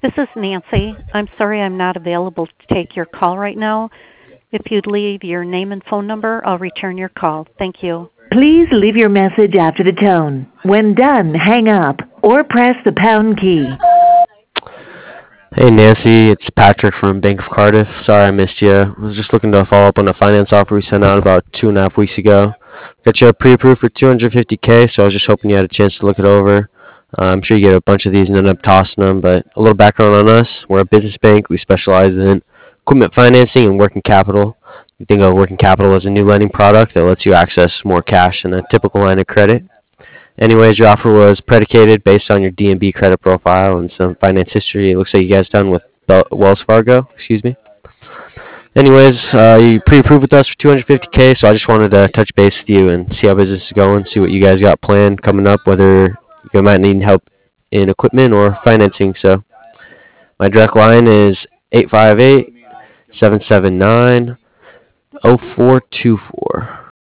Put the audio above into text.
This is Nancy. I'm sorry I'm not available to take your call right now. If you'd leave your name and phone number, I'll return your call. Thank you. Please leave your message after the tone. When done, hang up or press the pound key. Hey Nancy, it's Patrick from Bank of Cardiff. Sorry I missed you. I was just looking to follow up on a finance offer we sent out about 2.5 weeks ago. Got you pre-approved for 250K, so I was just hoping you had a chance to look it over. I'm sure you get a bunch of these and end up tossing them, but a little background on us. We're a business bank. We specialize in equipment financing and working capital. You think of working capital as a new lending product that lets you access more cash than a typical line of credit. Anyways, your offer was predicated based on your D&B credit profile and some finance history. It looks like you guys done with Wells Fargo. Excuse me. Anyways, you pre-approved with us for 250K, so I just wanted to touch base with you and see how business is going, see what you guys got planned coming up, whether you might need help in equipment or financing. So my direct line is 858-779-0424.